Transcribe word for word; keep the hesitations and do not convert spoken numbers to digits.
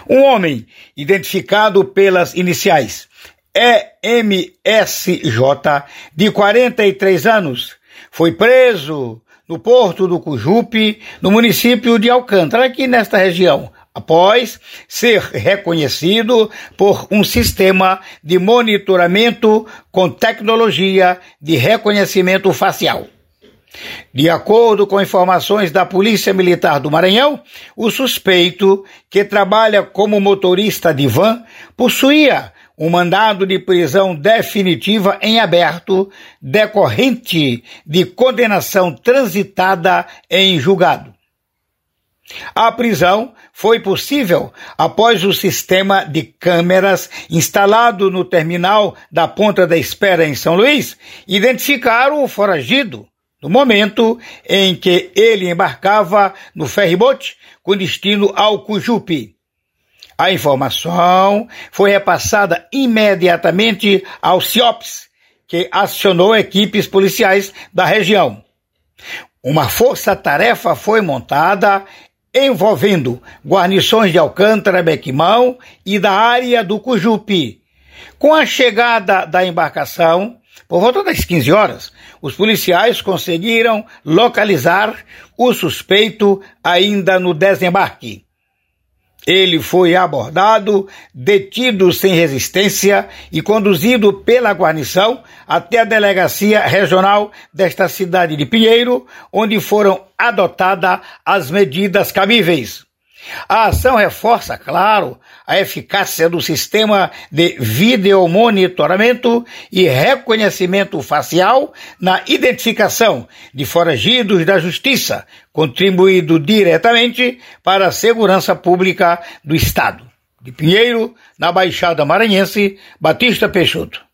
Um homem, identificado pelas iniciais E M S J, de quarenta e três anos, foi preso no Porto do Cujupe, no município de Alcântara, aqui nesta região, após ser reconhecido por um sistema de monitoramento com tecnologia de reconhecimento facial. De acordo com informações da Polícia Militar do Maranhão, o suspeito, que trabalha como motorista de van, possuía um mandado de prisão definitiva em aberto, decorrente de condenação transitada em julgado. A prisão foi possível após o sistema de câmeras instalado no terminal da Ponta da Espera em São Luís identificar o foragido no momento em que ele embarcava no ferryboat com destino ao Cujupe. A informação foi repassada imediatamente ao CIOPS, que acionou equipes policiais da região. Uma força-tarefa foi montada envolvendo guarnições de Alcântara, Bequimão e da área do Cujupe. Com a chegada da embarcação, por volta das quinze horas, os policiais conseguiram localizar o suspeito ainda no desembarque. Ele foi abordado, detido sem resistência e conduzido pela guarnição até a delegacia regional desta cidade de Pinheiro, onde foram adotadas as medidas cabíveis. A ação reforça, claro, a eficácia do sistema de videomonitoramento e reconhecimento facial na identificação de foragidos da justiça, contribuindo diretamente para a segurança pública do Estado. De Pinheiro, na Baixada Maranhense, Batista Peixoto.